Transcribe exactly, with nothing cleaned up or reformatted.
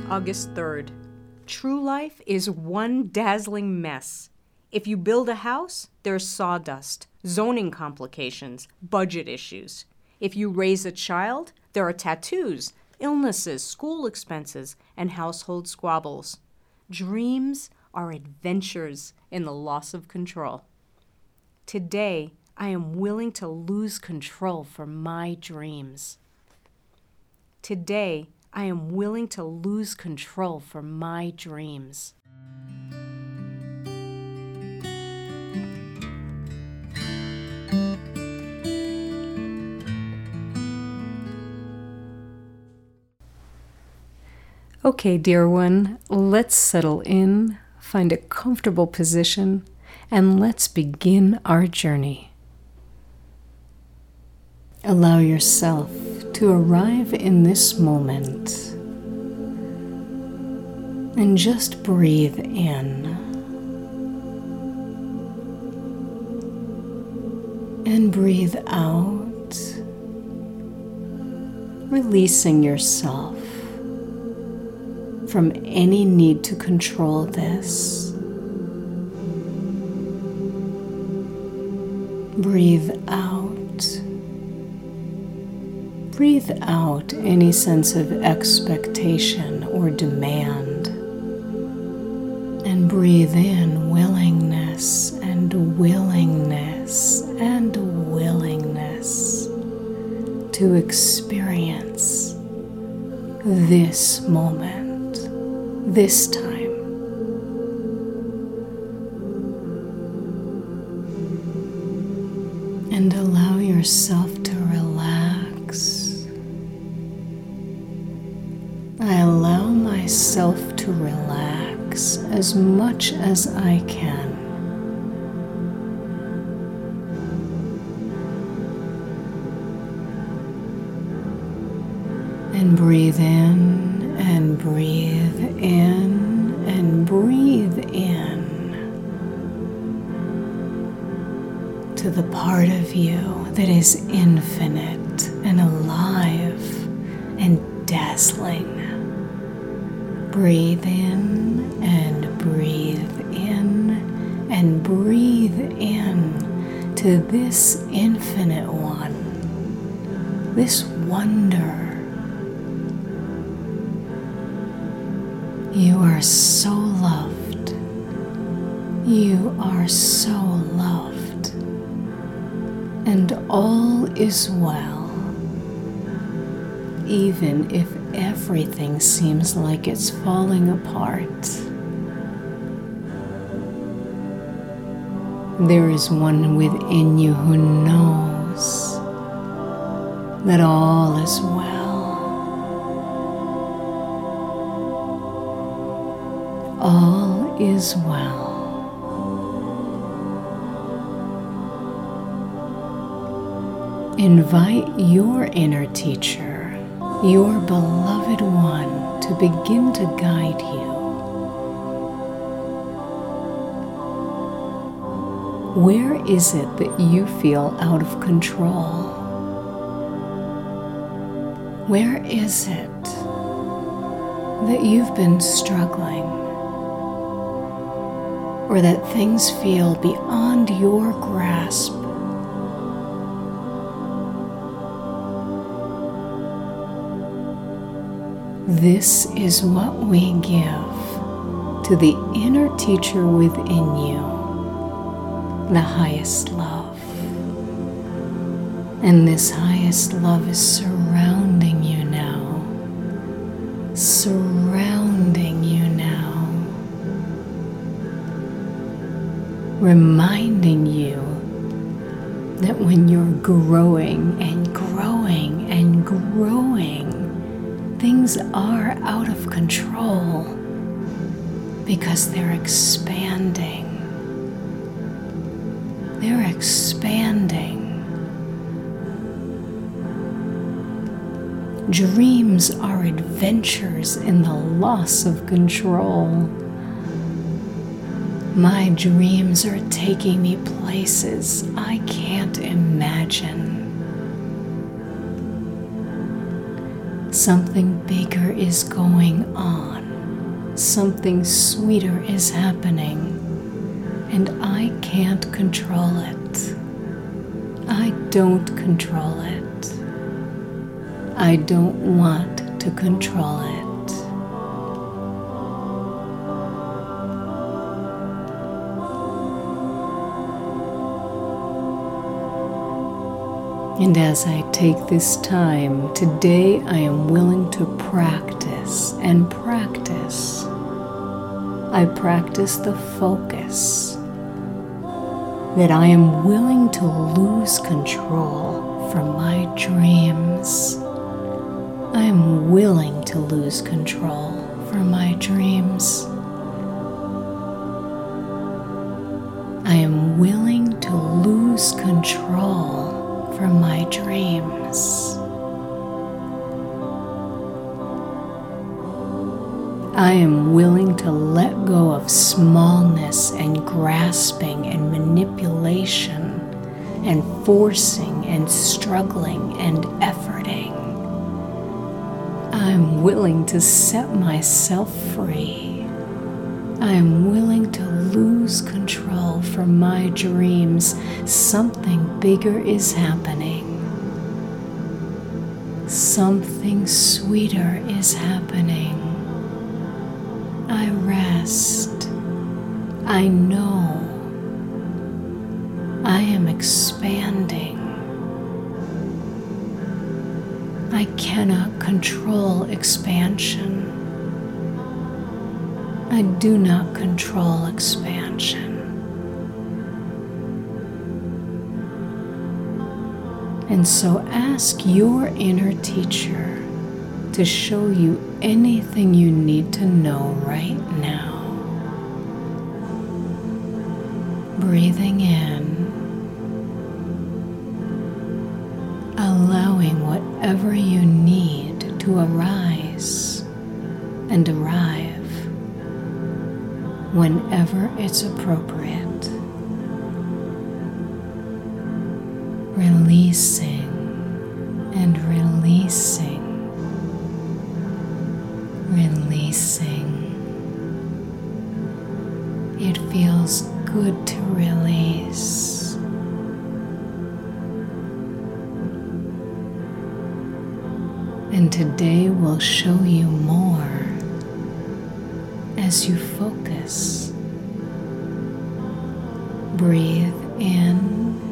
August third. True life is one dazzling mess. If you build a house, there's sawdust, zoning complications, budget issues. If you raise a child, there are tattoos, illnesses, school expenses, and household squabbles. Dreams are adventures in the loss of control. Today, I am willing to lose control for my dreams. Today, I am willing to lose control for my dreams. Okay, dear one, let's settle in, find a comfortable position, and let's begin our journey. Allow yourself to arrive in this moment and just breathe in and breathe out, releasing yourself from any need to control this. Breathe out. Breathe out any sense of expectation or demand. And breathe in willingness and willingness and willingness to experience this moment, this time. And allow yourself to relax. I allow myself to relax as much as I can. And breathe in and breathe in and breathe in to the part of you that is infinite and alive and dazzling. Breathe in and breathe in and breathe in to this infinite one, this wonder. You are so loved. You are so loved. And all is well, even if everything seems like it's falling apart. There is one within you who knows that all is well. All is well. Invite your inner teacher, your beloved one, to begin to guide you. Where is it that you feel out of control? Where is it that you've been struggling? Or that things feel beyond your grasp? This is what we give to the inner teacher within you, the highest love. And this highest love is surrounding you now, surrounding you now, reminding you that when you're growing and growing and growing, things are out of control because they're expanding. They're expanding. Dreams are adventures in the loss of control. My dreams are taking me places I can't imagine. Something bigger is going on. something sweeter is happening, and I can't control it. I don't control it. I don't want to control it. And as I take this time, today I am willing to practice and practice. I practice the focus that I am willing to lose control from my dreams. I am willing to lose control from my dreams. I am willing to lose control from my dreams. I am willing to let go of smallness and grasping and manipulation and forcing and struggling and efforting. I am willing to set myself free. I am willing to lose control from my dreams. Something bigger is happening. Something sweeter is happening. I rest. I know. I am expanding. I cannot control expansion. I do not control expansion. And so ask your inner teacher to show you anything you need to know right now. Breathing in, allowing whatever you need to arise and arrive whenever it's appropriate. Releasing and releasing, releasing. It feels good to release. And today will show you more as you focus. Breathe in